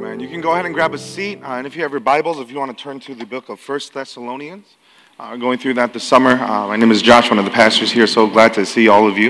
Amen. You can go ahead and grab a seat. And if you have your Bibles, if you want to turn to the book of 1 Thessalonians, going through that this summer. My name is Josh, one of the pastors here. So glad to see all of you.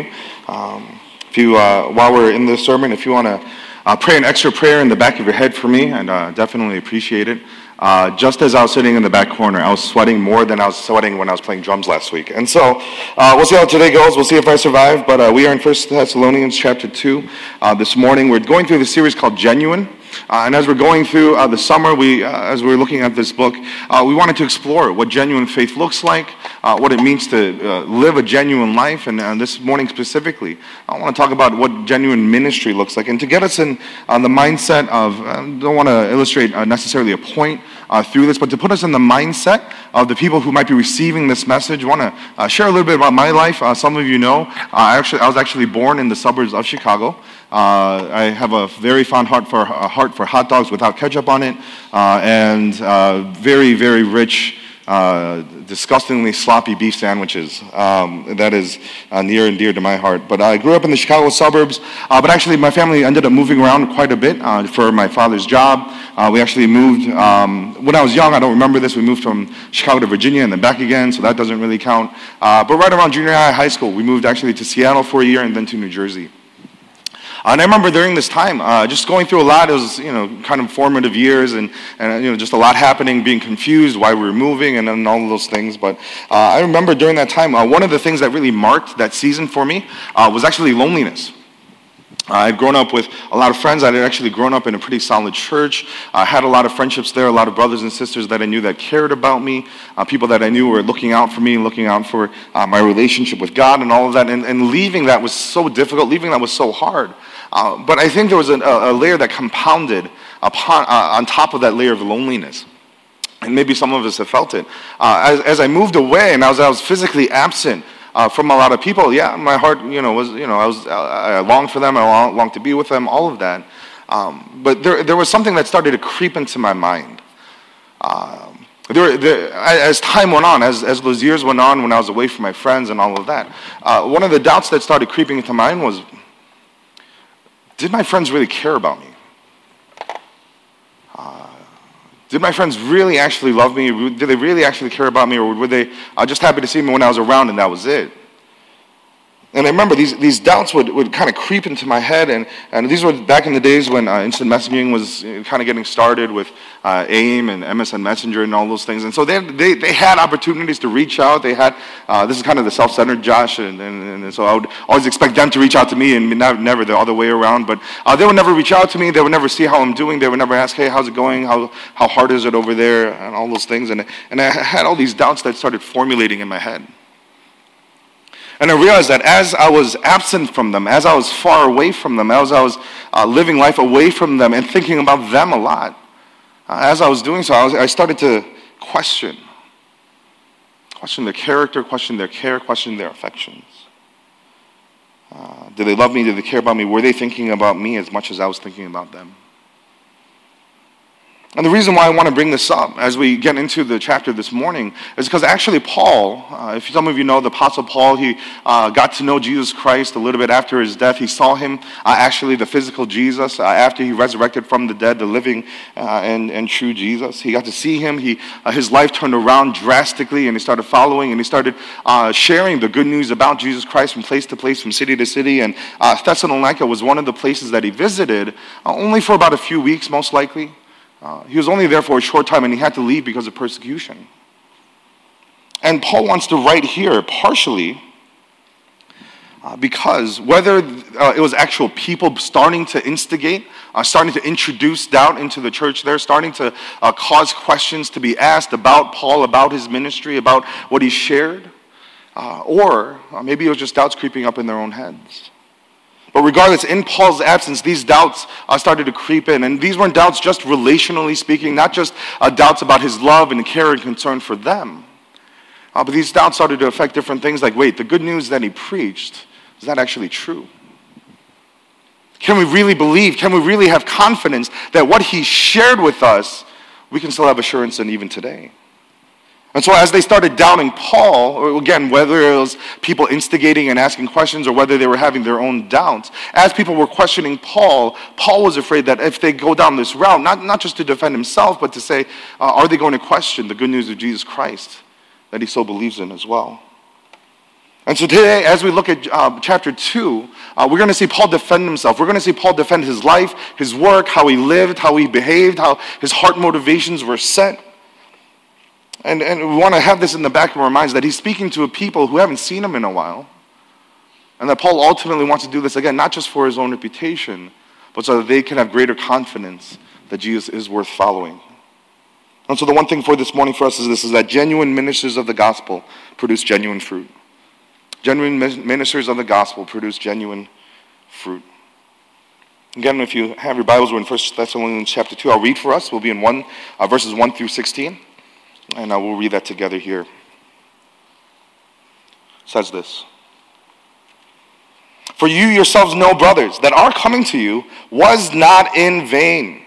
While we're in this sermon, if you want to pray an extra prayer in the back of your head for me, and definitely appreciate it. Just as I was sitting in the back corner, I was sweating more than I was sweating when I was playing drums last week. And so we'll see how today goes. We'll see if I survive. But we are in 1 Thessalonians chapter 2 this morning. We're going through the series called Genuine. And as we're going through the summer, as we're looking at this book, we wanted to explore what genuine faith looks like, what it means to live a genuine life. And this morning specifically, I want to talk about what genuine ministry looks like. And to get us in the mindset of, I don't want to illustrate necessarily a point through this, but to put us in the mindset of the people who might be receiving this message. I want to share a little bit about my life. Some of you know, I was actually born in the suburbs of Chicago. I have a very fond heart for hot dogs without ketchup on it, and very, very rich, disgustingly sloppy beef sandwiches. That is near and dear to my heart. But I grew up in the Chicago suburbs, but actually my family ended up moving around quite a bit for my father's job. We actually moved, when I was young, I don't remember this, we moved from Chicago to Virginia and then back again, so that doesn't really count. But right around junior high school, we moved actually to Seattle for a year and then to New Jersey. And I remember during this time, just going through a lot. It was, kind of formative years, and just a lot happening, being confused why we were moving, and then all of those things. But I remember during that time, one of the things that really marked that season for me was actually loneliness. I'd grown up with a lot of friends. I had actually grown up in a pretty solid church. I had a lot of friendships there, a lot of brothers and sisters that I knew that cared about me, people that I knew were looking out for me, looking out for my relationship with God and all of that. And leaving that was so difficult, leaving that was so hard. But I think there was a layer that compounded on top of that layer of loneliness. And maybe some of us have felt it. As I moved away and I was physically absent from a lot of people, yeah, my heart, I longed for them, I longed to be with them, all of that. But there was something that started to creep into my mind. As time went on, as those years went on, when I was away from my friends and all of that, one of the doubts that started creeping into my mind was, did my friends really care about me? Did my friends really actually love me? Did they really actually care about me? Or were they just happy to see me when I was around and that was it? And I remember these doubts would kind of creep into my head, and these were back in the days when instant messaging was kind of getting started with AIM and MSN Messenger and all those things. And so they had opportunities to reach out. They had, this is kind of the self-centered Josh, and so I would always expect them to reach out to me and never the other way around. But they would never reach out to me. They would never see how I'm doing. They would never ask, hey, how's it going? How hard is it over there? And all those things. And I had all these doubts that started formulating in my head. And I realized that as I was absent from them, as I was far away from them, as I was living life away from them and thinking about them a lot, as I was doing so, I started to question their character, question their care, question their affections. Did they love me? Did they care about me? Were they thinking about me as much as I was thinking about them? And the reason why I want to bring this up as we get into the chapter this morning is because actually Paul, if some of you know the Apostle Paul, he got to know Jesus Christ a little bit after his death. He saw him, actually the physical Jesus, after he resurrected from the dead, the living and true Jesus. He got to see him. His life turned around drastically, and he started following, and he started sharing the good news about Jesus Christ from place to place, from city to city. And Thessalonica was one of the places that he visited, only for about a few weeks, most likely. He was only there for a short time, and he had to leave because of persecution. And Paul wants to write here partially because whether it was actual people starting to instigate, starting to introduce doubt into the church there, starting to cause questions to be asked about Paul, about his ministry, about what he shared, or maybe it was just doubts creeping up in their own heads. But regardless, in Paul's absence, these doubts started to creep in. And these weren't doubts just relationally speaking, not just doubts about his love and care and concern for them. But these doubts started to affect different things like, wait, the good news that he preached, is that actually true? Can we really believe, can we really have confidence that what he shared with us, we can still have assurance in even today? And so as they started doubting Paul, or again, whether it was people instigating and asking questions or whether they were having their own doubts, as people were questioning Paul, Paul was afraid that if they go down this route, not just to defend himself, but to say, are they going to question the good news of Jesus Christ that he so believes in as well? And so today, as we look at chapter 2, we're going to see Paul defend himself. We're going to see Paul defend his life, his work, how he lived, how he behaved, how his heart motivations were set. And we want to have this in the back of our minds, that he's speaking to a people who haven't seen him in a while. And that Paul ultimately wants to do this, again, not just for his own reputation, but so that they can have greater confidence that Jesus is worth following. And so the one thing for this morning for us is this, is that genuine ministers of the gospel produce genuine fruit. Genuine ministers of the gospel produce genuine fruit. Again, if you have your Bibles, we're in 1 Thessalonians chapter 2. I'll read for us. We'll be in verses 1 through 16. And I will read that together here. It says this. For you yourselves know, brothers, that our coming to you was not in vain.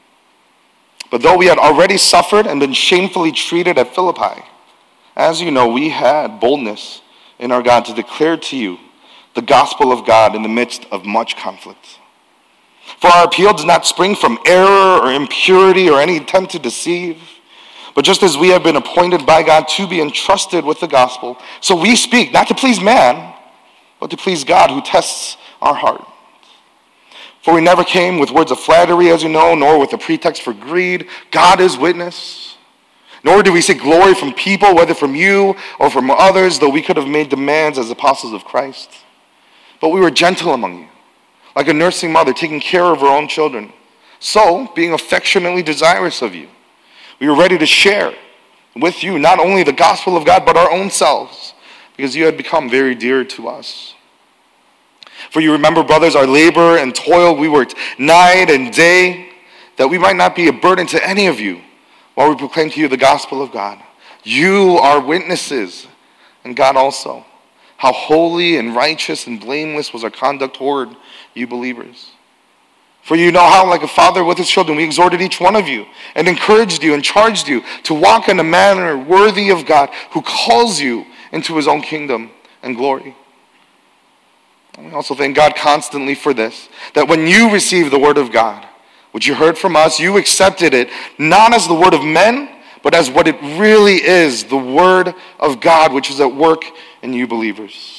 But though we had already suffered and been shamefully treated at Philippi, as you know, we had boldness in our God to declare to you the gospel of God in the midst of much conflict. For our appeal does not spring from error or impurity or any attempt to deceive, but just as we have been appointed by God to be entrusted with the gospel, so we speak, not to please man, but to please God who tests our heart. For we never came with words of flattery, as you know, nor with a pretext for greed. God is witness. Nor do we seek glory from people, whether from you or from others, though we could have made demands as apostles of Christ. But we were gentle among you, like a nursing mother taking care of her own children. So, being affectionately desirous of you, we were ready to share with you not only the gospel of God, but our own selves, because you had become very dear to us. For you remember, brothers, our labor and toil. We worked night and day, that we might not be a burden to any of you while we proclaim to you the gospel of God. You are witnesses, and God also, how holy and righteous and blameless was our conduct toward you believers. For you know how, like a father with his children, we exhorted each one of you and encouraged you and charged you to walk in a manner worthy of God, who calls you into his own kingdom and glory. And we also thank God constantly for this, that when you received the word of God, which you heard from us, you accepted it not as the word of men, but as what it really is, the word of God, which is at work in you believers.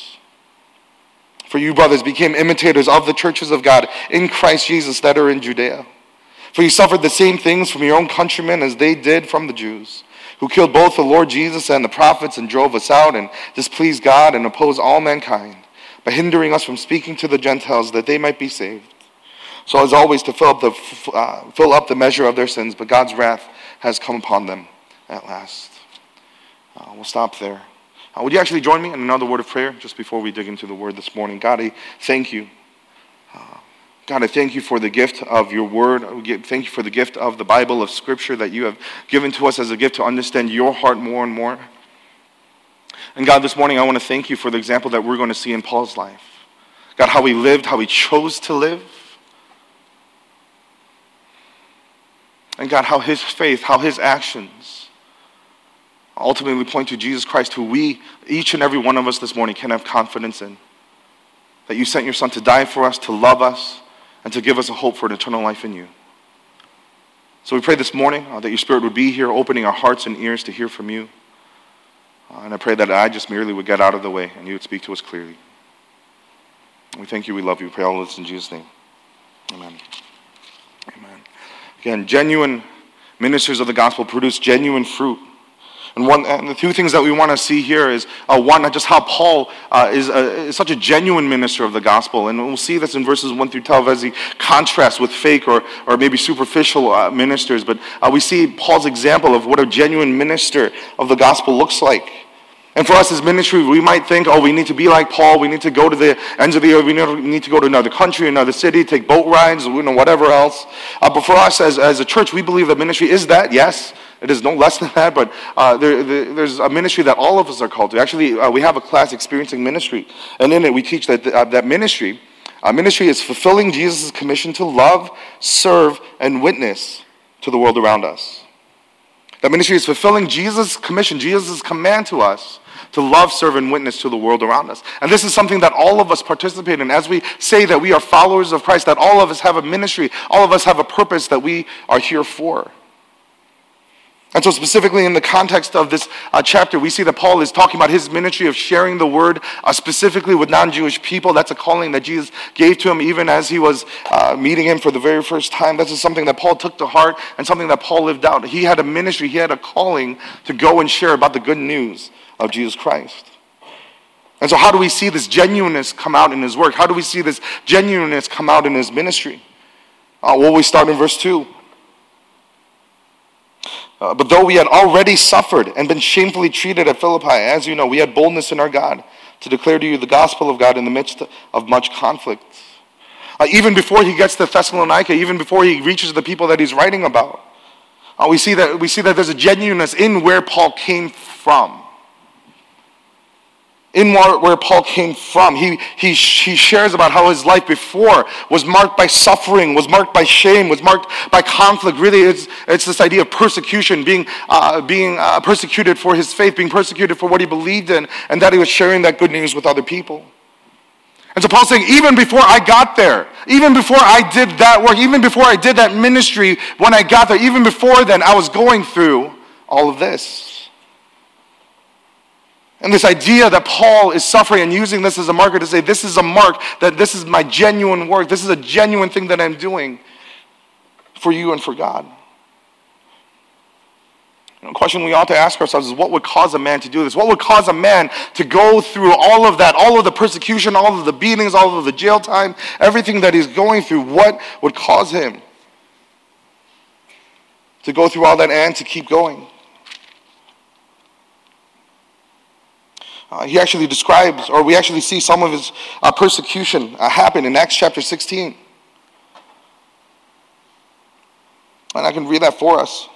For you, brothers, became imitators of the churches of God in Christ Jesus that are in Judea. For you suffered the same things from your own countrymen as they did from the Jews, who killed both the Lord Jesus and the prophets and drove us out and displeased God and opposed all mankind by hindering us from speaking to the Gentiles that they might be saved. So as always, to fill up the measure of their sins, but God's wrath has come upon them at last. We'll stop there. Would you actually join me in another word of prayer just before we dig into the word this morning? God, I thank you. God, I thank you for the gift of your word. Thank you for the gift of the Bible, of Scripture that you have given to us as a gift to understand your heart more and more. And God, this morning I want to thank you for the example that we're going to see in Paul's life. God, how he lived, how he chose to live. And God, how his faith, how his actions ultimately point to Jesus Christ, who we, each and every one of us this morning, can have confidence in. That you sent your son to die for us, to love us, and to give us a hope for an eternal life in you. So we pray this morning that your Spirit would be here, opening our hearts and ears to hear from you. And I pray that I just merely would get out of the way and you would speak to us clearly. We thank you, we love you. We pray all this in Jesus' name. Amen. Amen. Again, genuine ministers of the gospel produce genuine fruit. And the two things that we want to see here is, one, just how Paul is such a genuine minister of the gospel. And we'll see this in verses 1 through 12 as he contrasts with fake or maybe superficial ministers. But we see Paul's example of what a genuine minister of the gospel looks like. And for us as ministry, we might think, we need to be like Paul. We need to go to the ends of the earth. We need to go to another country, another city, take boat rides, whatever else. But for us as a church, we believe that ministry is that, yes. It is no less than that, but there's a ministry that all of us are called to. Actually, we have a class, Experiencing Ministry. And in it, we teach that ministry is fulfilling Jesus' commission to love, serve, and witness to the world around us. That ministry is fulfilling Jesus' commission, Jesus' command to us to love, serve, and witness to the world around us. And this is something that all of us participate in. As we say that we are followers of Christ, that all of us have a ministry, all of us have a purpose that we are here for. And so specifically in the context of this chapter, we see that Paul is talking about his ministry of sharing the word specifically with non-Jewish people. That's a calling that Jesus gave to him even as he was meeting him for the very first time. This is something that Paul took to heart and something that Paul lived out. He had a ministry, he had a calling to go and share about the good news of Jesus Christ. And so how do we see this genuineness come out in his work? How do we see this genuineness come out in his ministry? Well, we start in verse 2. But though we had already suffered and been shamefully treated at Philippi, as you know, we had boldness in our God to declare to you the gospel of God in the midst of much conflict. Even before he gets to Thessalonica, even before he reaches the people that he's writing about, we see that there's a genuineness in where Paul came from. In where Paul came from, he shares about how his life before was marked by suffering, was marked by shame, was marked by conflict. Really, it's this idea of persecution, being persecuted for his faith, being persecuted for what he believed in, and that he was sharing that good news with other people. And so Paul's saying, even before I got there, even before I did that work, even before I did that ministry, when I got there, even before then, I was going through all of this. And this idea that Paul is suffering and using this as a marker to say, this is a mark, that this is my genuine work, this is a genuine thing that I'm doing for you and for God. The question we ought to ask ourselves is, what would cause a man to do this? What would cause a man to go through all of that, all of the persecution, all of the beatings, all of the jail time, everything that he's going through? What would cause him to go through all that and to keep going? He actually describes, or we actually see some of his persecution happen in Acts chapter 16. And I can read that for us.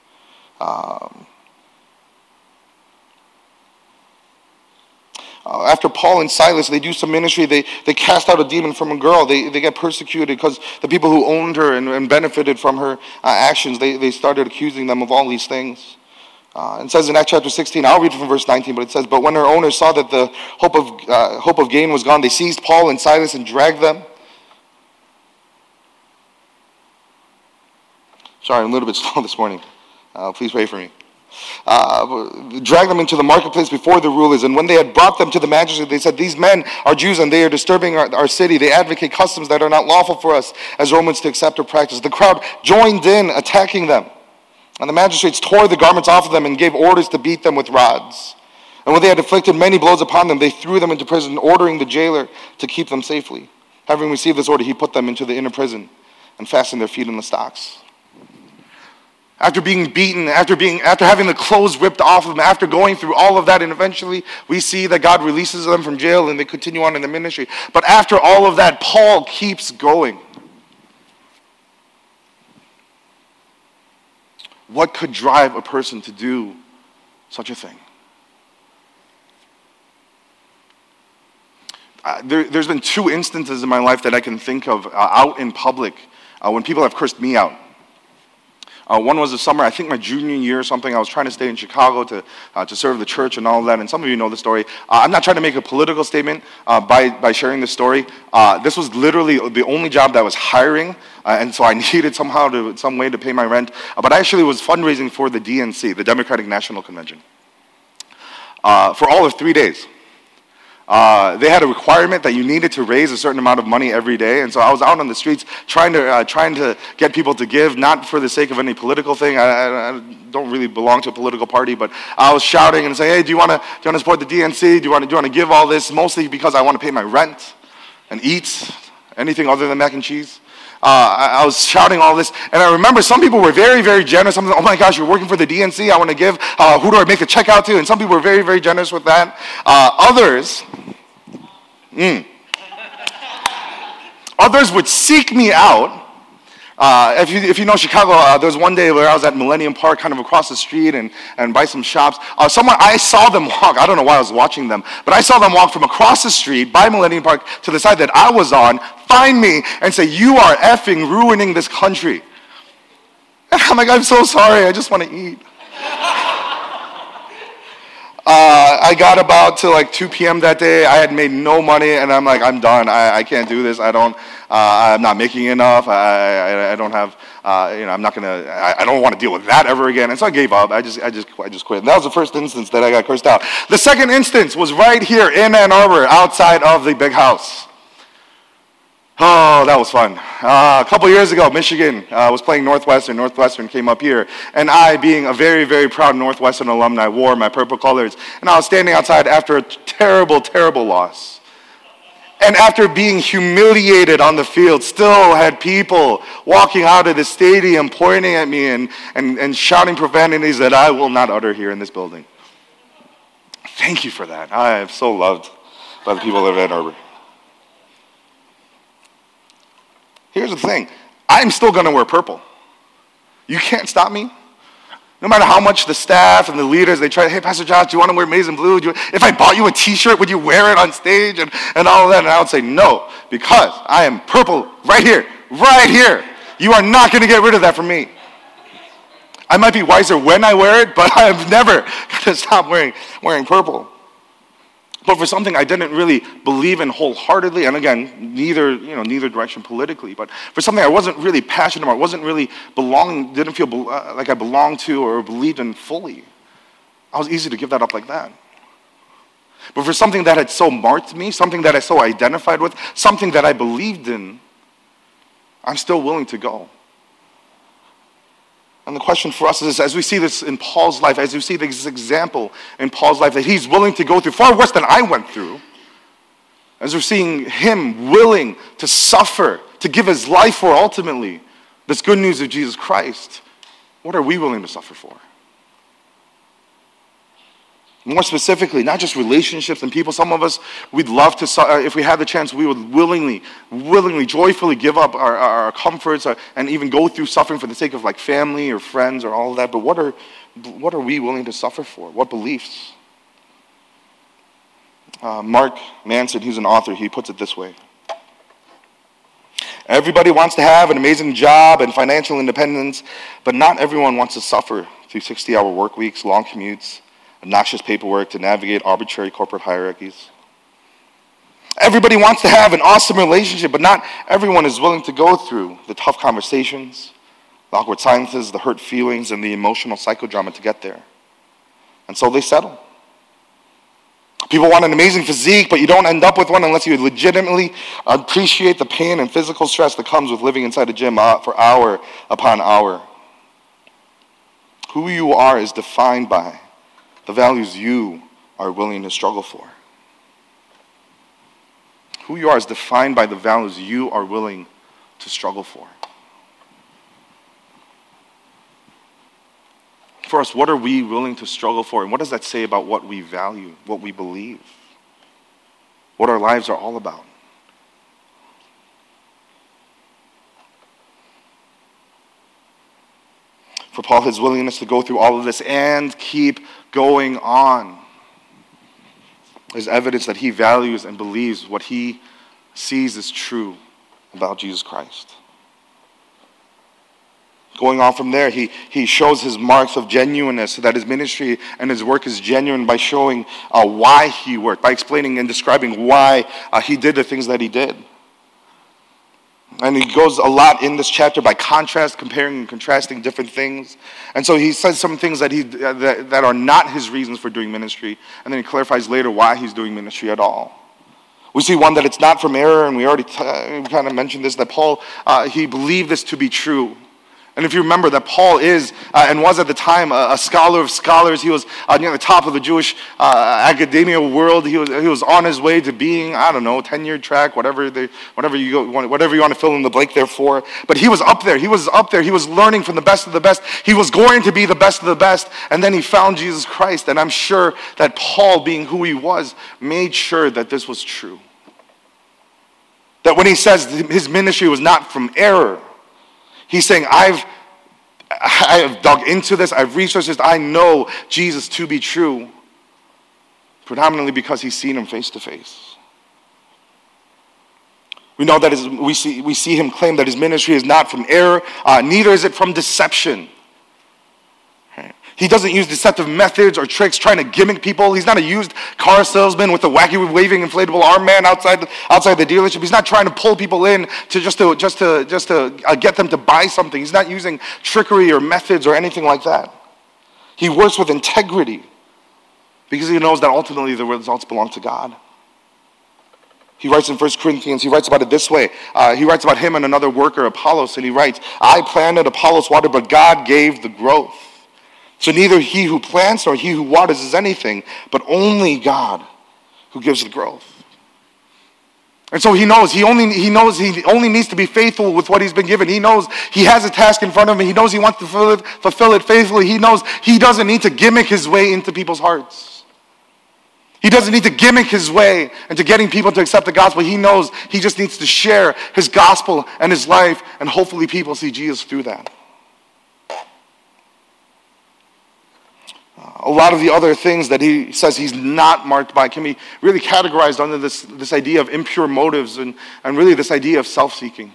After Paul and Silas, they do some ministry. They cast out a demon from a girl. They get persecuted because the people who owned her and benefited from her actions, they started accusing them of all these things. It says in Acts chapter 16, I'll read from verse 19, but it says, but when her owners saw that the hope of gain was gone, they seized Paul and Silas and dragged them. Sorry, I'm a little bit slow this morning. Please pray for me. Dragged them into the marketplace before the rulers, and when they had brought them to the magistrate, they said, these men are Jews and they are disturbing our city. They advocate customs that are not lawful for us as Romans to accept or practice. The crowd joined in attacking them. And the magistrates tore the garments off of them and gave orders to beat them with rods. And when they had inflicted many blows upon them, they threw them into prison, ordering the jailer to keep them safely. Having received this order, he put them into the inner prison and fastened their feet in the stocks. After being beaten, after having the clothes ripped off of them, after going through all of that, and eventually we see that God releases them from jail and they continue on in the ministry. But after all of that, Paul keeps going. What could drive a person to do such a thing? There's been two instances in my life that I can think of out in public when people have cursed me out. One was the summer, I think my junior year or something. I was trying to stay in Chicago to serve the church and all of that. And some of you know the story. I'm not trying to make a political statement by sharing this story. This was literally the only job that was hiring. And so I needed some way to pay my rent. But I actually was fundraising for the DNC, the Democratic National Convention, for all of 3 days. They had a requirement that you needed to raise a certain amount of money every day, and so I was out on the streets trying to get people to give, not for the sake of any political thing. I don't really belong to a political party, but I was shouting and saying, "Hey, do you want to support the DNC? Do you want to give all this?" Mostly because I want to pay my rent and eat anything other than mac and cheese. I was shouting all this, and I remember some people were very, very generous. Some of them, oh my gosh, you're working for the DNC, I want to give. Who do I make a check out to? And some people were very, very generous with that. Others would seek me out. If you know Chicago, there was one day where I was at Millennium Park, kind of across the street, and by some shops. I saw them walk. I don't know why I was watching them, but I saw them walk from across the street by Millennium Park to the side that I was on, find me, and say, "You are effing ruining this country." And I'm like, "I'm so sorry. I just want to eat." I got about to like 2 p.m. that day. I had made no money, and I'm like, I'm done. I can't do this. I'm not making enough. I don't have, I'm not gonna. I don't want to deal with that ever again. And so I gave up. I just quit. And that was the first instance that I got cursed out. The second instance was right here in Ann Arbor, outside of the big house. Oh, that was fun. A couple years ago, Michigan was playing Northwestern. Northwestern came up here. And I, being a very, very proud Northwestern alumni, wore my purple colors. And I was standing outside after a terrible, terrible loss. And after being humiliated on the field, still had people walking out of the stadium pointing at me and shouting profanities that I will not utter here in this building. Thank you for that. I am so loved by the people of Ann Arbor. Here's the thing. I'm still going to wear purple. You can't stop me. No matter how much the staff and the leaders, they try, hey, Pastor Josh, do you want to wear maize and blue? If I bought you a t-shirt, would you wear it on stage and all of that? And I would say no, because I am purple right here, right here. You are not going to get rid of that from me. I might be wiser when I wear it, but I'm never going to stop wearing purple. But for something I didn't really believe in wholeheartedly, and again, neither direction politically, but for something I wasn't really passionate about, wasn't really didn't feel like I belonged to or believed in fully, I was easy to give that up like that. But for something that had so marked me, something that I so identified with, something that I believed in, I'm still willing to go. And the question for us is, as we see this in Paul's life, as we see this example in Paul's life that he's willing to go through far worse than I went through, as we're seeing him willing to suffer, to give his life for ultimately this good news of Jesus Christ, what are we willing to suffer for? More specifically, not just relationships and people. Some of us, we'd love to, if we had the chance, we would willingly, joyfully give up our comforts and even go through suffering for the sake of like family or friends or all of that. But what are we willing to suffer for? What beliefs? Mark Manson, he's an author, he puts it this way. Everybody wants to have an amazing job and financial independence, but not everyone wants to suffer through 60-hour work weeks, long commutes, obnoxious paperwork to navigate arbitrary corporate hierarchies. Everybody wants to have an awesome relationship, but not everyone is willing to go through the tough conversations, the awkward silences, the hurt feelings, and the emotional psychodrama to get there. And so they settle. People want an amazing physique, but you don't end up with one unless you legitimately appreciate the pain and physical stress that comes with living inside a gym for hour upon hour. Who you are is defined by the values you are willing to struggle for. Who you are is defined by the values you are willing to struggle for. For us, what are we willing to struggle for? And what does that say about what we value, what we believe, what our lives are all about? For Paul, his willingness to go through all of this and keep going on is evidence that he values and believes what he sees as true about Jesus Christ. Going on from there, he shows his marks of genuineness, so that his ministry and his work is genuine by showing why he worked, by explaining and describing why he did the things that he did. And he goes a lot in this chapter by contrast, comparing and contrasting different things. And so he says some things that are not his reasons for doing ministry, and then he clarifies later why he's doing ministry at all. We see one, that it's not from error, and we already kind of mentioned this, that Paul, he believed this to be true. And if you remember that Paul is and was at the time a scholar of scholars, he was near the top of the Jewish academia world. He was on his way to being, tenure track, whatever you want to fill in the blank there for. But he was up there. He was learning from the best of the best. He was going to be the best of the best. And then he found Jesus Christ. And I'm sure that Paul, being who he was, made sure that this was true. That when he says his ministry was not from error, he's saying, I have dug into this, I've researched this, I know Jesus to be true, predominantly because he's seen him face to face. We know that we see him claim that his ministry is not from error, neither is it from deception. He doesn't use deceptive methods or tricks trying to gimmick people. He's not a used car salesman with a wacky waving inflatable arm man outside the dealership. He's not trying to pull people in to just to get them to buy something. He's not using trickery or methods or anything like that. He works with integrity because he knows that ultimately the results belong to God. He writes in 1 Corinthians, he writes about it this way. He writes about him and another worker, Apollos, and he writes, I planted, Apollos watered, but God gave the growth. So neither he who plants nor he who waters is anything, but only God who gives the growth. And so he knows he only needs to be faithful with what he's been given. He knows he has a task in front of him. He knows he wants to fulfill it faithfully. He knows he doesn't need to gimmick his way into people's hearts. He doesn't need to gimmick his way into getting people to accept the gospel. He knows he just needs to share his gospel and his life, and hopefully people see Jesus through that. A lot of the other things that he says he's not marked by can be really categorized under this idea of impure motives and really this idea of self-seeking.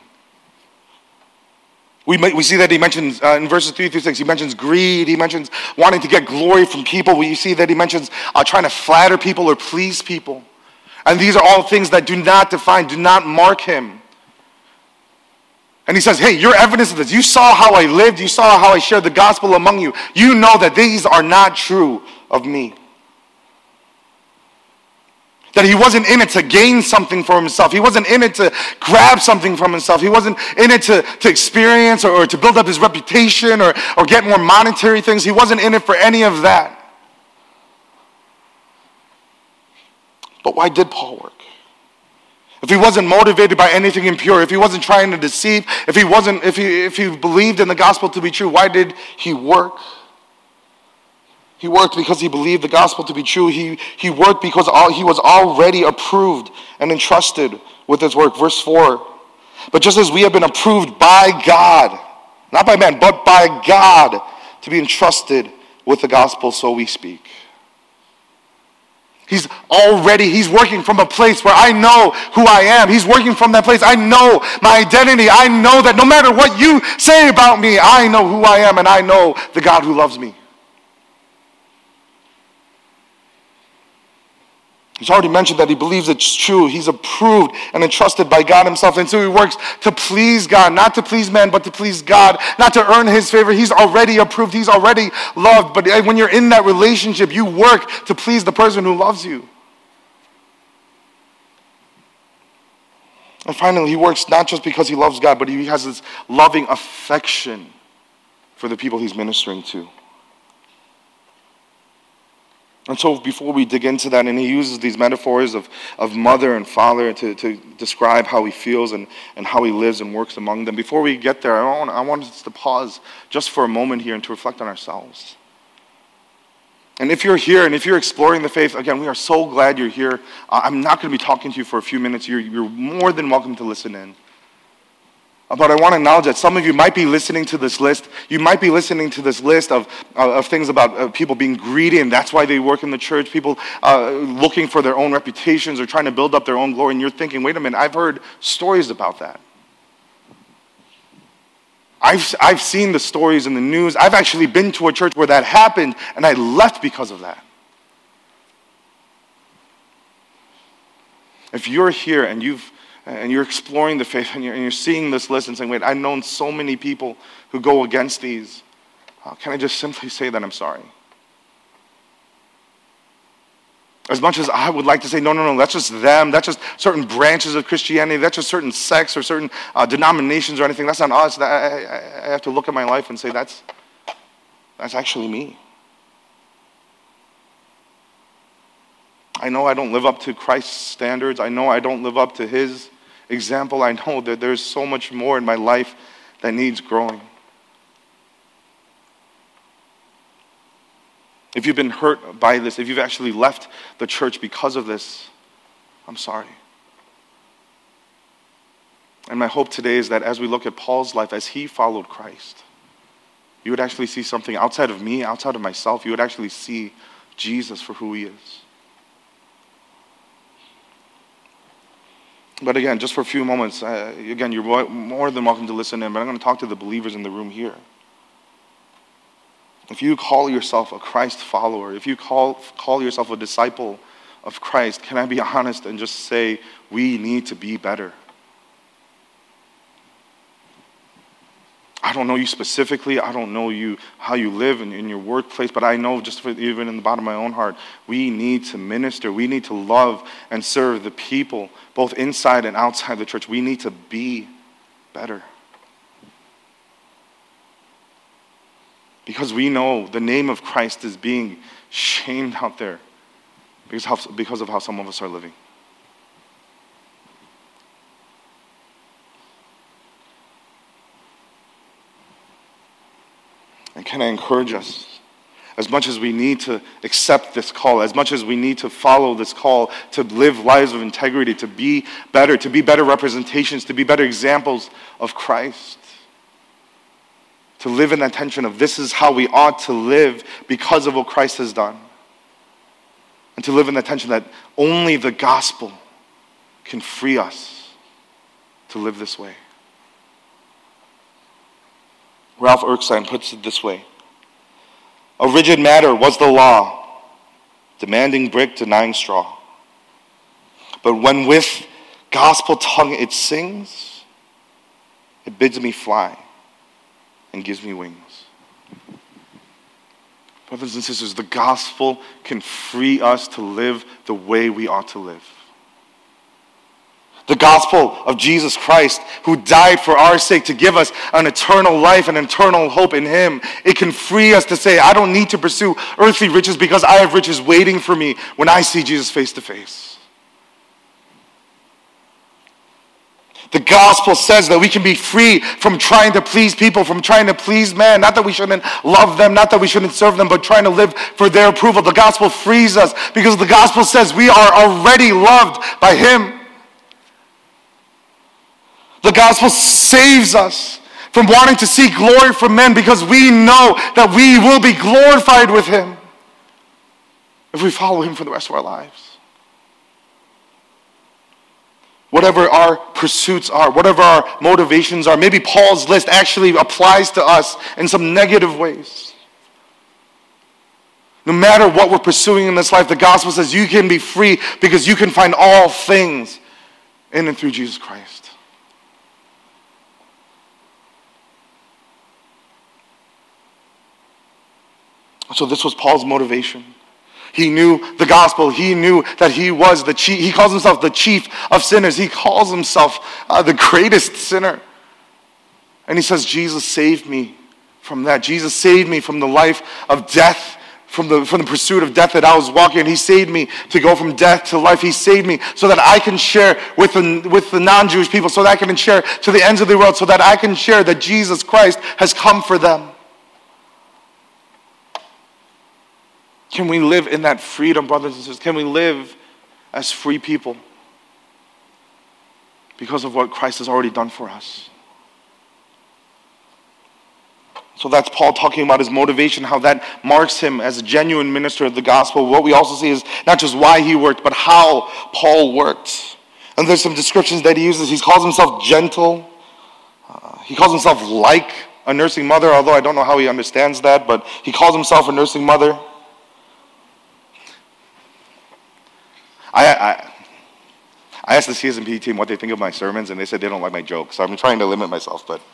We see that he mentions in verses 3 through 6, he mentions greed, he mentions wanting to get glory from people. We see that he mentions trying to flatter people or please people. And these are all things that do not mark him. And he says, hey, you're evidence of this. You saw how I lived. You saw how I shared the gospel among you. You know that these are not true of me. That he wasn't in it to gain something for himself. He wasn't in it to grab something from himself. He wasn't in it to experience or to build up his reputation or get more monetary things. He wasn't in it for any of that. But why did Paul work? If he wasn't motivated by anything impure, if he wasn't trying to deceive, if he believed in the gospel to be true, why did he work? He worked because he believed the gospel to be true. He worked because he was already approved and entrusted with his work. Verse 4. But just as we have been approved by God, not by man, but by God, to be entrusted with the gospel, so we speak. He's working from a place where I know who I am. He's working from that place. I know my identity. I know that no matter what you say about me, I know who I am and I know the God who loves me. He's already mentioned that he believes it's true. He's approved and entrusted by God himself. And so he works to please God, not to please man, but to please God, not to earn his favor. He's already approved. He's already loved. But when you're in that relationship, you work to please the person who loves you. And finally, he works not just because he loves God, but he has this loving affection for the people he's ministering to. And so before we dig into that, and he uses these metaphors of mother and father to describe how he feels and how he lives and works among them. Before we get there, I want us to pause just for a moment here and to reflect on ourselves. And if you're here and if you're exploring the faith, again, we are so glad you're here. I'm not going to be talking to you for a few minutes. You're more than welcome to listen in. But I want to acknowledge that some of you might be listening to this list. You might be listening to this list of things about people being greedy, and that's why they work in the church. People looking for their own reputations or trying to build up their own glory. And you're thinking, wait a minute, I've heard stories about that. I've seen the stories in the news. I've actually been to a church where that happened, and I left because of that. If you're here and you're exploring the faith and you're seeing this list and saying, wait, I've known so many people who go against these. Can I just simply say that I'm sorry? As much as I would like to say, no, that's just them. That's just certain branches of Christianity. That's just certain sects or certain denominations or anything. That's not us. I have to look at my life and say, that's actually me. I know I don't live up to Christ's standards. I know I don't live up to his example. I know that there's so much more in my life that needs growing. If you've been hurt by this, if you've actually left the church because of this, I'm sorry. And my hope today is that as we look at Paul's life, as he followed Christ, you would actually see something outside of me, outside of myself. You would actually see Jesus for who he is. But again, just for a few moments, again, you're more than welcome to listen in, but I'm going to talk to the believers in the room here. If you call yourself a Christ follower, if you call yourself a disciple of Christ, can I be honest and just say we need to be better? I don't know you specifically. I don't know you how you live in your workplace, but I know just even in the bottom of my own heart, we need to minister. We need to love and serve the people, both inside and outside the church. We need to be better. Because we know the name of Christ is being shamed out there because of how some of us are living. And can I encourage us, as much as we need to accept this call, as much as we need to follow this call to live lives of integrity, to be better representations, to be better examples of Christ, to live in that tension of this is how we ought to live because of what Christ has done. And to live in that tension that only the gospel can free us to live this way. Ralph Erskine puts it this way: a rigid matter was the law, demanding brick, denying straw. But when with gospel tongue it sings, it bids me fly and gives me wings. Brothers and sisters, the gospel can free us to live the way we ought to live. The gospel of Jesus Christ, who died for our sake to give us an eternal life and eternal hope in Him, it can free us to say, I don't need to pursue earthly riches because I have riches waiting for me when I see Jesus face to face. The gospel says that we can be free from trying to please people, from trying to please man. Not that we shouldn't love them, not that we shouldn't serve them, but trying to live for their approval. The gospel frees us because the gospel says we are already loved by Him. The gospel saves us from wanting to seek glory from men because we know that we will be glorified with Him if we follow Him for the rest of our lives. Whatever our pursuits are, whatever our motivations are, maybe Paul's list actually applies to us in some negative ways. No matter what we're pursuing in this life, the gospel says you can be free because you can find all things in and through Jesus Christ. So this was Paul's motivation. He knew the gospel. He knew that he was the chief. He calls himself the chief of sinners. He calls himself the greatest sinner. And he says, Jesus saved me from that. Jesus saved me from the life of death, from the pursuit of death that I was walking in. He saved me to go from death to life. He saved me so that I can share with the non-Jewish people, so that I can share to the ends of the world, so that I can share that Jesus Christ has come for them. Can we live in that freedom, brothers and sisters? Can we live as free people because of what Christ has already done for us? So that's Paul talking about his motivation, how that marks him as a genuine minister of the gospel. What we also see is not just why he worked, but how Paul worked. And there's some descriptions that he uses. He calls himself gentle. He calls himself like a nursing mother, although I don't know how he understands that, but he calls himself a nursing mother. I asked the CSMP team what they think of my sermons, and they said they don't like my jokes. So I'm trying to limit myself, but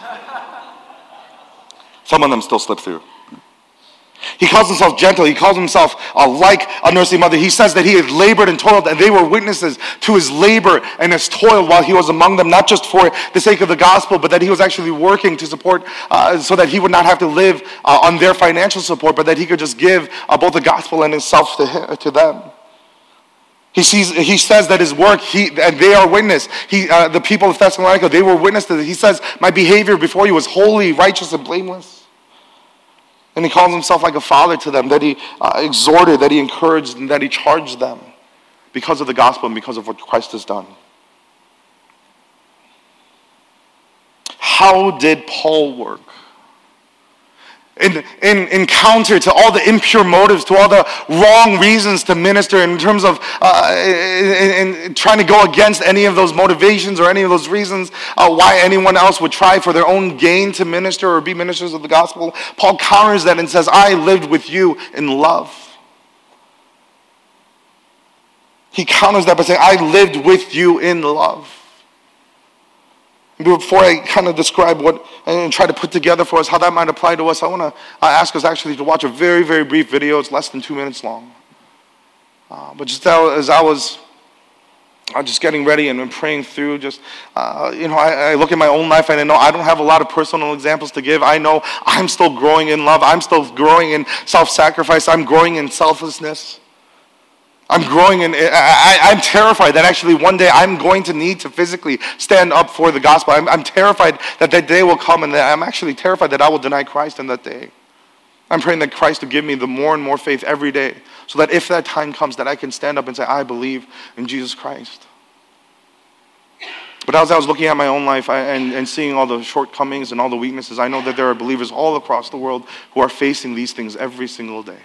some of them still slip through. He calls himself gentle. He calls himself like a nursing mother. He says that he had labored and toiled, and they were witnesses to his labor and his toil while he was among them, not just for the sake of the gospel, but that he was actually working to support, so that he would not have to live on their financial support, but that he could just give both the gospel and himself to them. He says that his work, and they are witness. The people of Thessalonica, they were witnesses. He says, my behavior before you was holy, righteous, and blameless. And he calls himself like a father to them, that he exhorted, that he encouraged, and that he charged them because of the gospel and because of what Christ has done. How did Paul work? encounter, to all the impure motives, to all the wrong reasons to minister, in terms of in trying to go against any of those motivations or any of those reasons why anyone else would try for their own gain to minister or be ministers of the gospel. Paul counters that and says, I lived with you in love. He counters that by saying, I lived with you in love. Before I kind of describe what and try to put together for us how that might apply to us, I want to ask us actually to watch a very, very brief video. It's less than 2 minutes long. But just as I was just getting ready and praying through, I look at my own life and I know I don't have a lot of personal examples to give. I know I'm still growing in love. I'm still growing in self-sacrifice. I'm growing in selflessness. I'm growing and I'm terrified that actually one day I'm going to need to physically stand up for the gospel. I'm terrified that day will come, and I'm actually terrified that I will deny Christ in that day. I'm praying that Christ will give me the more and more faith every day, so that if that time comes, that I can stand up and say, I believe in Jesus Christ. But as I was looking at my own life and seeing all the shortcomings and all the weaknesses, I know that there are believers all across the world who are facing these things every single day.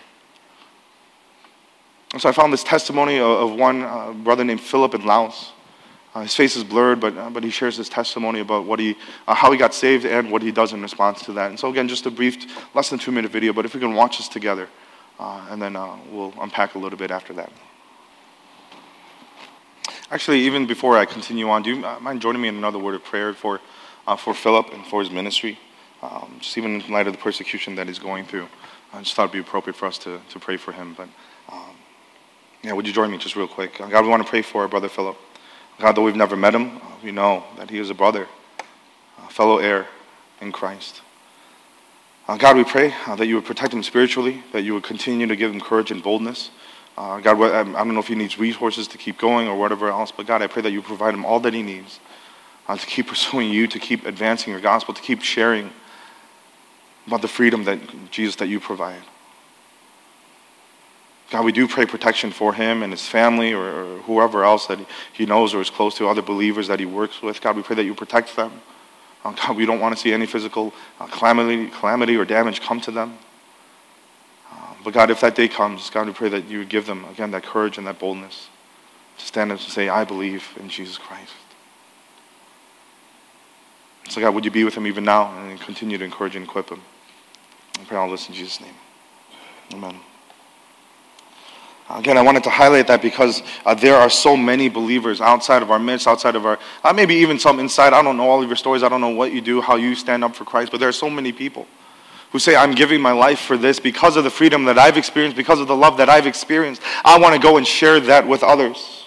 So I found this testimony of one brother named Philip in Laos. His face is blurred, but he shares his testimony about how he got saved and what he does in response to that. And so again, just a brief, less than 2 minute video, but if we can watch this together, and then we'll unpack a little bit after that. Actually, even before I continue on, do you mind joining me in another word of prayer for Philip and for his ministry? Just even in light of the persecution that he's going through, I just thought it would be appropriate for us to pray for him. But would you join me just real quick? God, we want to pray for our brother Philip. God, though we've never met him, we know that he is a brother, a fellow heir in Christ. God, we pray that you would protect him spiritually, that you would continue to give him courage and boldness. God, I don't know if he needs resources to keep going or whatever else, but God, I pray that you provide him all that he needs to keep pursuing you, to keep advancing your gospel, to keep sharing about the freedom that, Jesus, that you provide. God, we do pray protection for him and his family or whoever else that he knows or is close to, other believers that he works with. God, we pray that you protect them. God, we don't want to see any physical calamity or damage come to them. But God, if that day comes, God, we pray that you would give them, again, that courage and that boldness to stand up and say, I believe in Jesus Christ. So God, would you be with him even now and continue to encourage and equip him? I pray all this in Jesus' name. Amen. Again, I wanted to highlight that because there are so many believers outside of our midst, outside of our, maybe even some inside. I don't know all of your stories. I don't know what you do, how you stand up for Christ. But there are so many people who say, I'm giving my life for this because of the freedom that I've experienced, because of the love that I've experienced. I want to go and share that with others.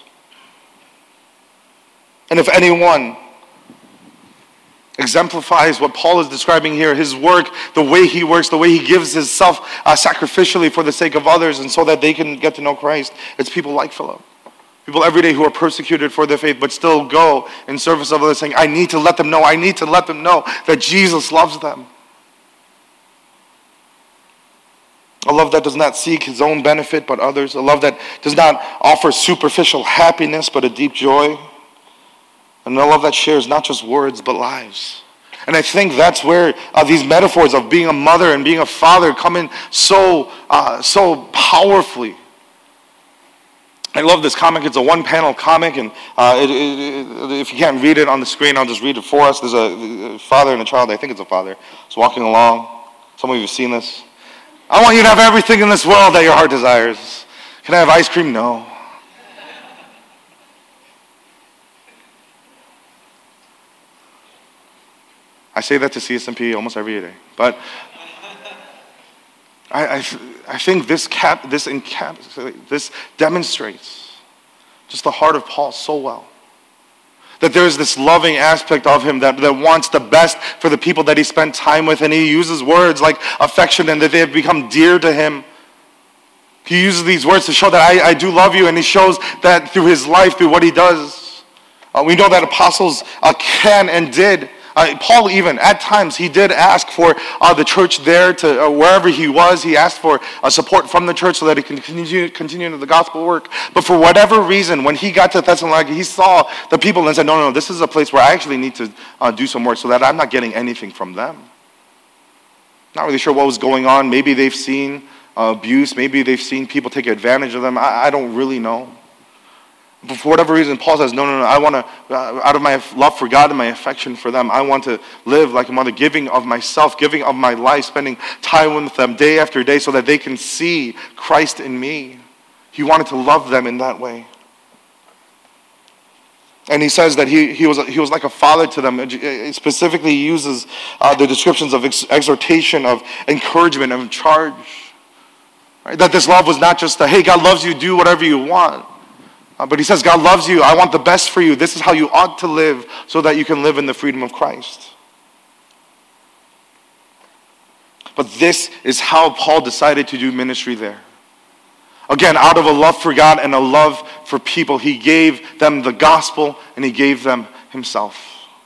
And if anyone exemplifies what Paul is describing here, his work, the way he works, the way he gives himself sacrificially for the sake of others and so that they can get to know Christ, it's people like Philip. People every day who are persecuted for their faith but still go in service of others saying, I need to let them know that Jesus loves them. A love that does not seek his own benefit but others. A love that does not offer superficial happiness but a deep joy. And a love that shares not just words, but lives. And I think that's where these metaphors of being a mother and being a father come in so powerfully. I love this comic. It's a one-panel comic, and if you can't read it on the screen, I'll just read it for us. There's a father and a child. I think it's a father. It's walking along. Some of you have seen this. I want you to have everything in this world that your heart desires. Can I have ice cream? No. I say that to CSMP almost every day. But I think this demonstrates just the heart of Paul so well. That there is this loving aspect of him that wants the best for the people that he spent time with. And he uses words like affection and that they have become dear to him. He uses these words to show that I do love you. And he shows that through his life, through what he does. We know that apostles can and did. Paul even, at times, he did ask for the church there to wherever he was. He asked for support from the church so that he can continue the gospel work. But for whatever reason, when he got to Thessalonica, he saw the people and said, no, this is a place where I actually need to do some work so that I'm not getting anything from them. Not really sure what was going on. Maybe they've seen abuse. Maybe they've seen people take advantage of them. I don't really know. But for whatever reason, Paul says, no, I want to, out of my love for God and my affection for them, I want to live like a mother, giving of myself, giving of my life, spending time with them day after day so that they can see Christ in me. He wanted to love them in that way. And he says that he was like a father to them. It specifically uses the descriptions of exhortation, of encouragement, of charge. Right? That this love was not just hey, God loves you, do whatever you want. But he says, God loves you. I want the best for you. This is how you ought to live so that you can live in the freedom of Christ. But this is how Paul decided to do ministry there. Again, out of a love for God and a love for people, he gave them the gospel and he gave them himself.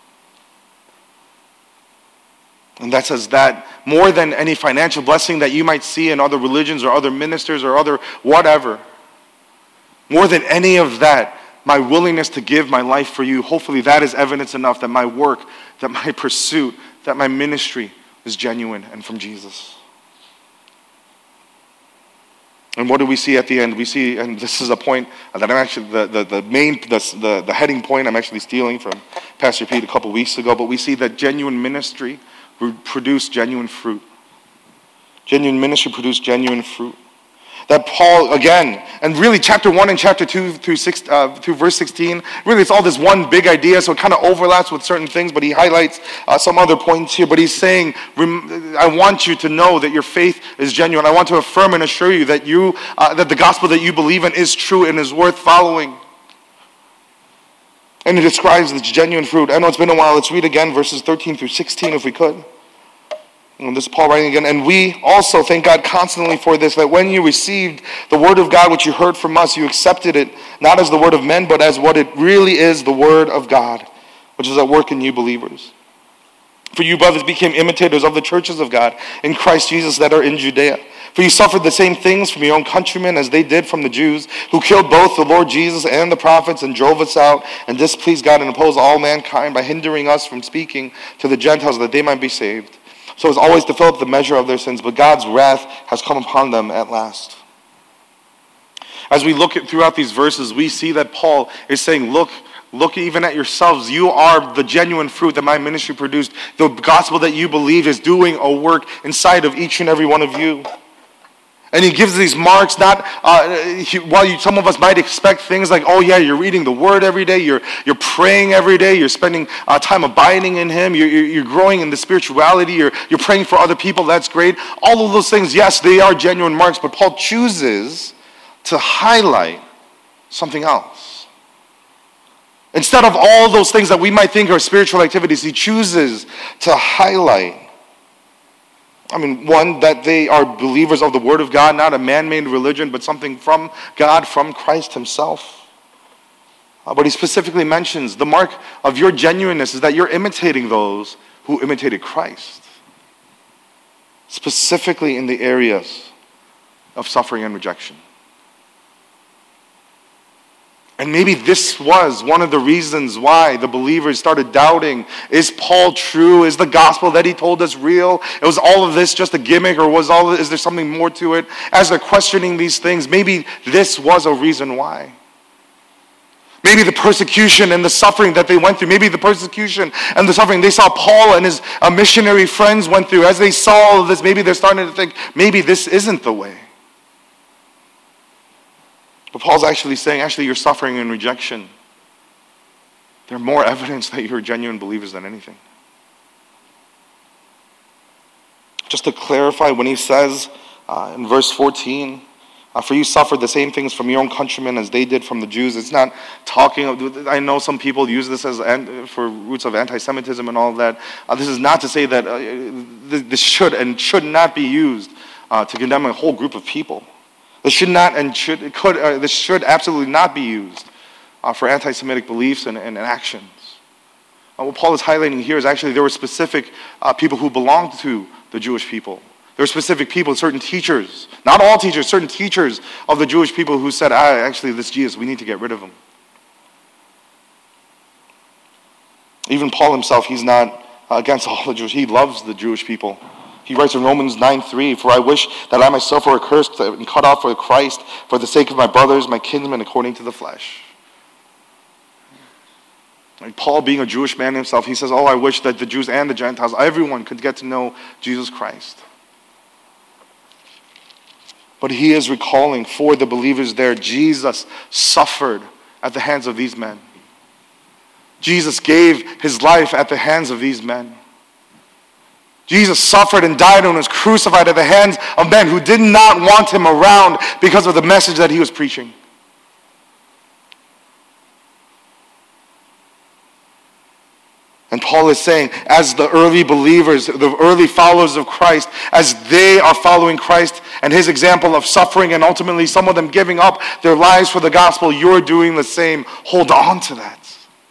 And that says that more than any financial blessing that you might see in other religions or other ministers or other whatever, more than any of that, my willingness to give my life for you, hopefully that is evidence enough that my work, that my pursuit, that my ministry is genuine and from Jesus. And what do we see at the end? We see, and this is a point that I'm actually, the heading point I'm actually stealing from Pastor Pete a couple weeks ago, but we see that genuine ministry produce genuine fruit. Genuine ministry produced genuine fruit. That Paul, again, and really chapter 1 and chapter 2 through verse 16, really it's all this one big idea, so it kind of overlaps with certain things, but he highlights some other points here. But he's saying, I want you to know that your faith is genuine. I want to affirm and assure you that that the gospel that you believe in is true and is worth following. And he describes this genuine fruit. I know it's been a while. Let's read again verses 13 through 16 if we could. And this is Paul writing again. And we also thank God constantly for this, that when you received the word of God, which you heard from us, you accepted it, not as the word of men, but as what it really is, the word of God, which is at work in you believers. For you, brothers, became imitators of the churches of God in Christ Jesus that are in Judea. For you suffered the same things from your own countrymen as they did from the Jews, who killed both the Lord Jesus and the prophets and drove us out and displeased God and opposed all mankind by hindering us from speaking to the Gentiles that they might be saved. So as always to fill up the measure of their sins, but God's wrath has come upon them at last. As we look throughout these verses, we see that Paul is saying, look even at yourselves. You are the genuine fruit that my ministry produced. The gospel that you believe is doing a work inside of each and every one of you. And he gives these marks, not while some of us might expect things like, oh yeah, you're reading the word every day, you're praying every day, you're spending time abiding in him, you're growing in the spirituality, you're praying for other people, that's great. All of those things, yes, they are genuine marks, but Paul chooses to highlight something else. Instead of all those things that we might think are spiritual activities, he chooses to highlight one, that they are believers of the Word of God, not a man-made religion, but something from God, from Christ himself. But he specifically mentions the mark of your genuineness is that you're imitating those who imitated Christ. Specifically in the areas of suffering and rejection. And maybe this was one of the reasons why the believers started doubting, is Paul true? Is the gospel that he told us real? Was all of this just a gimmick, or is there something more to it? As they're questioning these things, maybe this was a reason why. Maybe the persecution and the suffering that they went through, maybe the persecution and the suffering they saw Paul and his missionary friends went through, as they saw all of this, maybe they're starting to think, maybe this isn't the way. But Paul's actually saying, your suffering and rejection, they're more evidence that you're genuine believers than anything. Just to clarify, when he says in verse 14, for you suffered the same things from your own countrymen as they did from the Jews. It's not talking, I know some people use this as for roots of anti-Semitism and all of that. This is not to say that this should and should not be used to condemn a whole group of people. This should absolutely not be used for anti-Semitic beliefs and actions. What Paul is highlighting here is actually there were specific people who belonged to the Jewish people. There were specific people, certain teachers, not all teachers, certain teachers of the Jewish people who said, this Jesus, we need to get rid of him. Even Paul himself, he's not against all the Jews. He loves the Jewish people. He writes in Romans 9:3, "For I wish that I myself were accursed and cut off for Christ for the sake of my brothers, my kinsmen according to the flesh." And Paul, being a Jewish man himself, he says, I wish that the Jews and the Gentiles, everyone could get to know Jesus Christ. But he is recalling for the believers there, Jesus suffered at the hands of these men. Jesus gave his life at the hands of these men. Jesus suffered and died and was crucified at the hands of men who did not want him around because of the message that he was preaching. And Paul is saying, as the early believers, the early followers of Christ, as they are following Christ and his example of suffering and ultimately some of them giving up their lives for the gospel, you're doing the same. Hold on to that.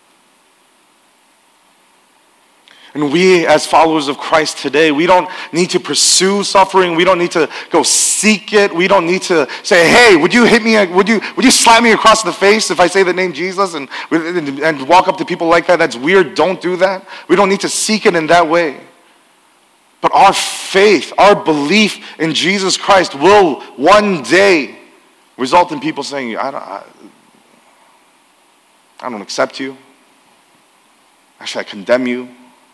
And we, as followers of Christ today, we don't need to pursue suffering. We don't need to go seek it. We don't need to say, hey, would you hit me? Would you slap me across the face if I say the name Jesus and walk up to people like that? That's weird. Don't do that. We don't need to seek it in that way. But our faith, our belief in Jesus Christ will one day result in people saying, I don't accept you. Actually, I condemn you.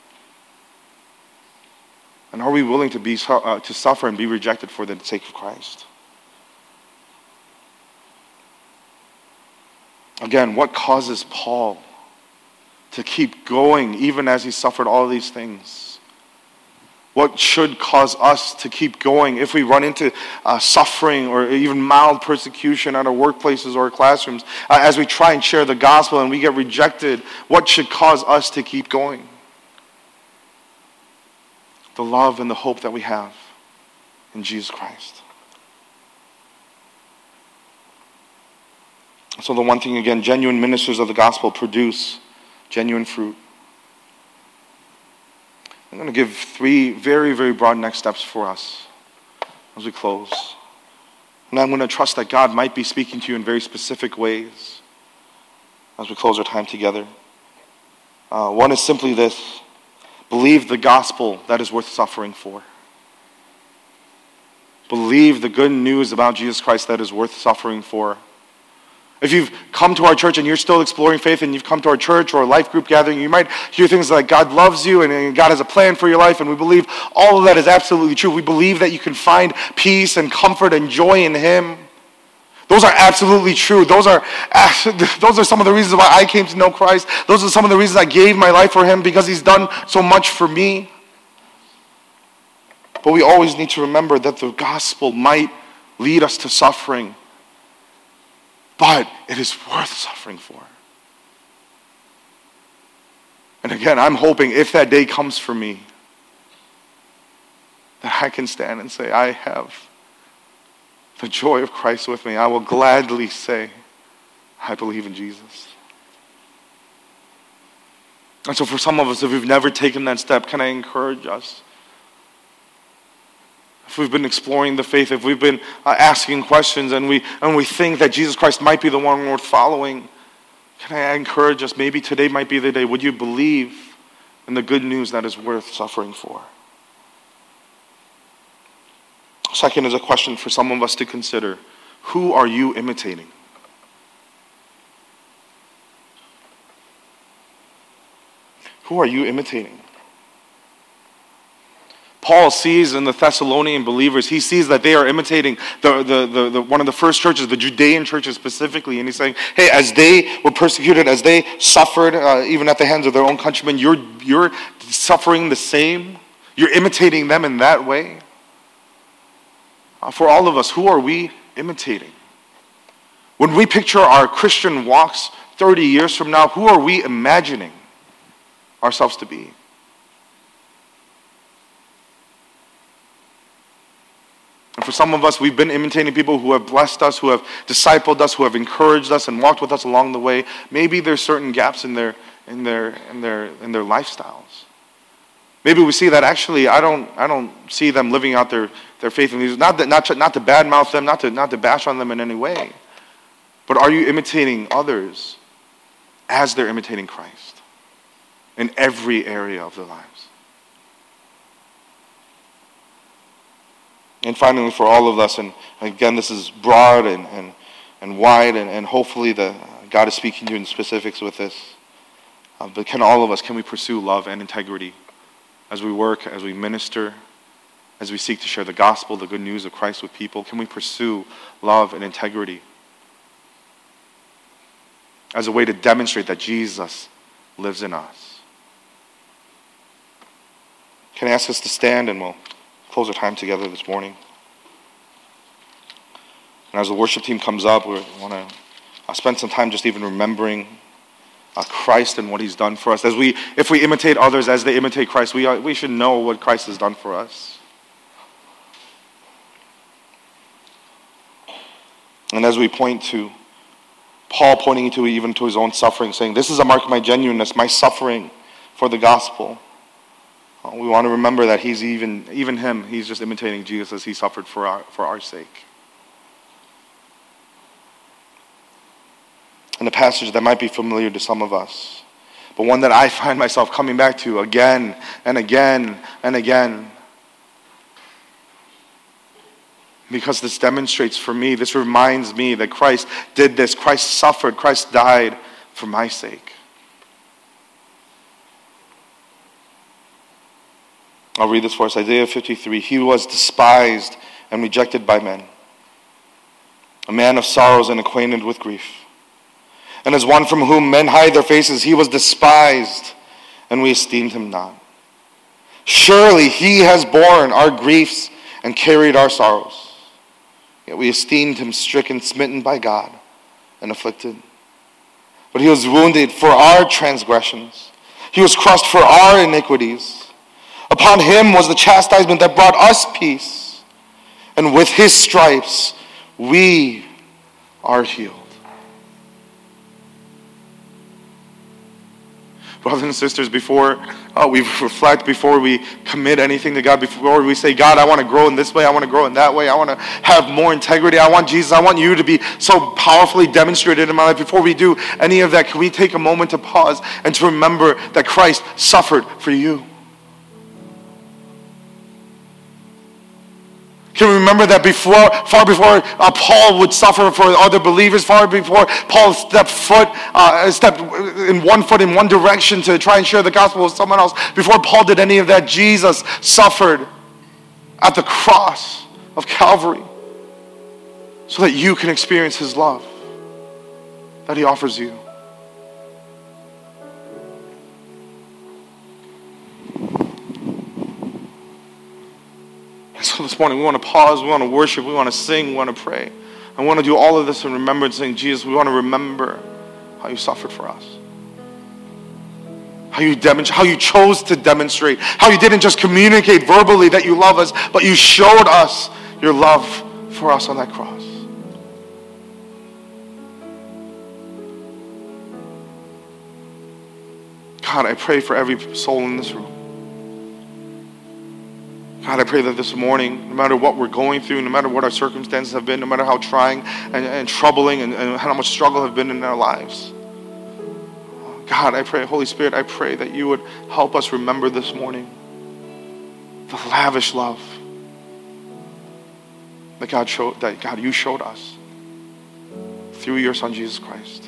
And are we willing to suffer and be rejected for the sake of Christ? Again, what causes Paul to keep going even as he suffered all these things? What should cause us to keep going if we run into suffering or even mild persecution at our workplaces or our classrooms as we try and share the gospel and we get rejected? What should cause us to keep going? The love and the hope that we have in Jesus Christ. So the one thing again, genuine ministers of the gospel produce genuine fruit. I'm going to give 3 very, very broad next steps for us as we close. And I'm going to trust that God might be speaking to you in very specific ways as we close our time together. One is simply this. Believe the gospel that is worth suffering for. Believe the good news about Jesus Christ that is worth suffering for. If you've come to our church and you're still exploring faith and you've come to our church or a life group gathering, you might hear things like God loves you and God has a plan for your life, and we believe all of that is absolutely true. We believe that you can find peace and comfort and joy in Him. Those are absolutely true. Those are some of the reasons why I came to know Christ. Those are some of the reasons I gave my life for Him, because He's done so much for me. But we always need to remember that the gospel might lead us to suffering, but it is worth suffering for. And again, I'm hoping if that day comes for me, that I can stand and say, I have the joy of Christ with me. I will gladly say, I believe in Jesus. And so for some of us, if we've never taken that step, can I encourage us? If we've been exploring the faith, if we've been asking questions and we think that Jesus Christ might be the one worth following, can I encourage us, maybe today might be the day, would you believe in the good news that is worth suffering for? Second is a question for some of us to consider. Who are you imitating? Who are you imitating? Paul sees in the Thessalonian believers, he sees that they are imitating the one of the first churches, the Judean churches specifically. And he's saying, hey, as they were persecuted, as they suffered, even at the hands of their own countrymen, you're suffering the same. You're imitating them in that way. For all of us, who are we imitating? When we picture our Christian walks 30 years from now, who are we imagining ourselves to be? And for some of us, we've been imitating people who have blessed us, who have discipled us, who have encouraged us and walked with us along the way. Maybe there's certain gaps in their lifestyles. Maybe we see that actually I don't see them living out their faith in these. Not to badmouth them, not to bash on them in any way. But are you imitating others as they're imitating Christ in every area of their lives? And finally, for all of us, and again, this is broad and wide, and hopefully God is speaking to you in specifics with this. But can we pursue love and integrity as we work, as we minister, as we seek to share the gospel, the good news of Christ with people? Can we pursue love and integrity as a way to demonstrate that Jesus lives in us? Can I ask us to stand, and we'll close our time together this morning. And as the worship team comes up, we want to spend some time just even remembering Christ and what he's done for us. If we imitate others as they imitate Christ, we should know what Christ has done for us. And as we point to Paul pointing to even to his own suffering, saying, "This is a mark of my genuineness, my suffering for the gospel." We want to remember that he's even him, he's just imitating Jesus as he suffered for our sake. And a passage that might be familiar to some of us, but one that I find myself coming back to again and again and again. Because this demonstrates for me, this reminds me that Christ did this. Christ suffered. Christ died for my sake. I'll read this for us. Isaiah 53. He was despised and rejected by men, a man of sorrows and acquainted with grief. And as one from whom men hide their faces, he was despised, and we esteemed him not. Surely he has borne our griefs and carried our sorrows. Yet we esteemed him stricken, smitten by God, and afflicted. But he was wounded for our transgressions. He was crushed for our iniquities. Upon him was the chastisement that brought us peace. And with his stripes we are healed. Brothers and sisters, before we reflect, before we commit anything to God, before we say, "God, I want to grow in this way, I want to grow in that way, I want to have more integrity, I want Jesus, I want you to be so powerfully demonstrated in my life," before we do any of that, can we take a moment to pause and to remember that Christ suffered for you? Can we remember that far before Paul would suffer for other believers, far before Paul stepped in one direction to try and share the gospel with someone else, before Paul did any of that, Jesus suffered at the cross of Calvary so that you can experience his love that he offers you. So this morning we want to pause, we want to worship, we want to sing, we want to pray. I want to do all of this in remembrance, saying, Jesus, we want to remember how you suffered for us. How you chose to demonstrate, how you didn't just communicate verbally that you love us, but you showed us your love for us on that cross. God, I pray for every soul in this room. God, I pray that this morning, no matter what we're going through, no matter what our circumstances have been, no matter how trying and troubling and how much struggle have been in our lives, God, I pray, Holy Spirit, I pray that you would help us remember this morning the lavish love that God, you showed us through your Son, Jesus Christ.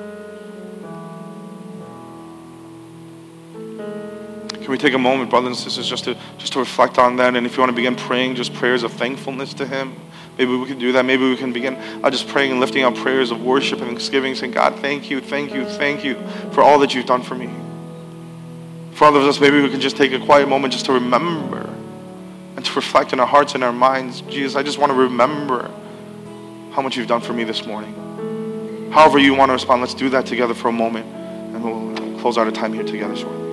Can we take a moment, brothers and sisters, just to reflect on that? And if you want to begin praying just prayers of thankfulness to him, maybe we can do that. Maybe we can begin just praying and lifting up prayers of worship and thanksgiving, saying, God, thank you for all that you've done for me. For all of us, maybe we can just take a quiet moment just to remember and to reflect in our hearts and our minds. Jesus, I just want to remember how much you've done for me this morning. However you want to respond, let's do that together for a moment, and we'll close out our time here together shortly.